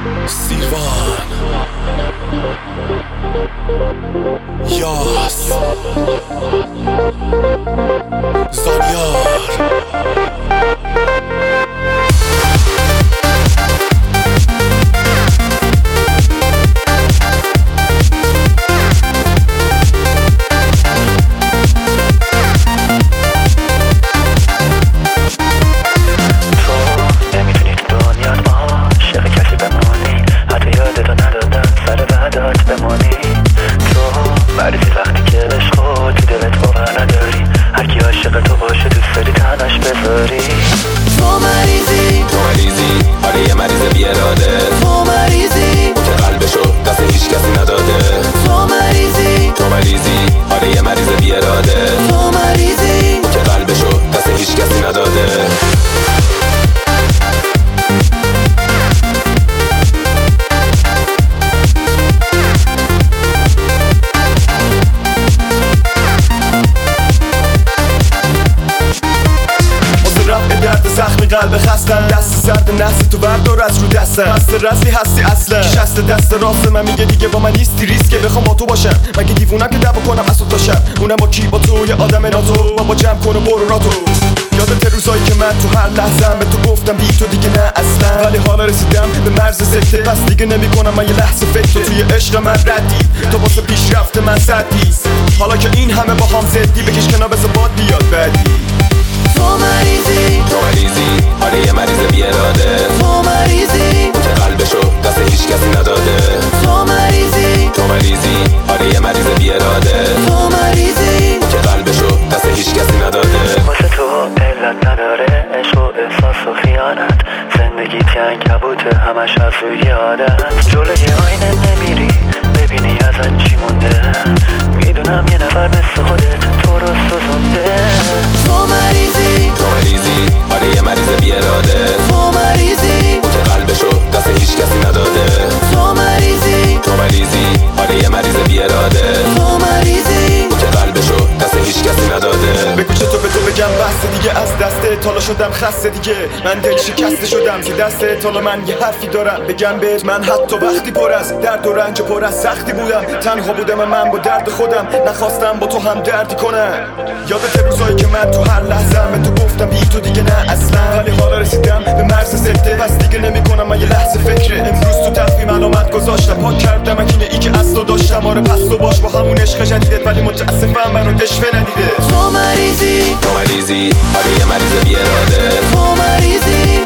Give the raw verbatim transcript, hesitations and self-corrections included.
سیروان یاس زانیار تو باشه دوست داری تنش بذاری. تو مریضی تو مریضی آره یه مریض بی اراده. تو مریضی که قلبشو دست هیچ کسی نداده. تو مریضی تو مریضی آره یه مریض بی اراده. تو مریضی که قلبشو دست هیچ کسی نداده. زخمی قلب خستم، دست سرد نحس تو بردار از رو دستم. هست رسمی هستی اصلا شست دست راست من میگه دیگه با من نیستی ریسکه بخوام با تو باشم. مگه دیوونم که دعوا کنم از تا شب، اونم با کی؟ با تو یه آدم ناتو. بابا جمع کن و برو راتو. یادت روزایی که من تو هر لحظه‌ام به تو گفتم بی تو دیگه نه اصلا، ولی حالا رسیدم به مرز سکته. پس دیگه نمیکنم من یه لحظه فکر. تو توی عشق من ردی، تو واسه پیشرفت من سدی. حالا که این همه با هم زدی بکش کنار بذار باد بیاد بعدی. تو مریضی تو مریضی آره یه مریض بی اراده. تو مریضی که قلبشو دست هیچ کسی نداده. تو مریضی تو مریضی آره یه مریض بی اراده. تو مریضی که قلبشو دست هیچ کسی نداده. واسه تو علت نداره عشق و احساس و خیانت. زندگی تنگ کبوته همش از روی عادت. جلوی آینه نمیری ببینی ازن چی مونده. میدونم یه نفر مثل خودت تو رو سوزونده. تو مریضی تو مریضی آره یه مریض بی اراده. تو مریضی که قلبشو دست هیچ کسی نداده. تو مریضی تو مریضی آره یه مریض بی اراده. تو مریضی که قلبشو دست هیچ کسی نداده. بگو چه تو به تو بگم بس دیگه از دست تالا شدم خسته دیگه. من دل شکسته شدم که دست تالا من یه حرفی دارم بگم بهت. من حتی وقتی پر از درد و رنج و پر از سختی بودم، تنها بودم من با درد خودم. نخواستم با تو هم دردی کنم. یادت روزایی که من تو هر لحظه‌ام به تو گفتم بی تو دیگه نه اصلا، ولی حالا رسیدم به مرز سکته. پس دیگه نمیکنم من یه لحظه فکر. امروز تو تقویم علامت گذاشتم، پاک کردم اگه ای که اصلا داشتم. آره پس تو باش با همون عشق جدیدت، ولی متاسفم منو عشق ندیده. تو مریضی تو مریضی آره یه مریض بی اراده. تو مریضی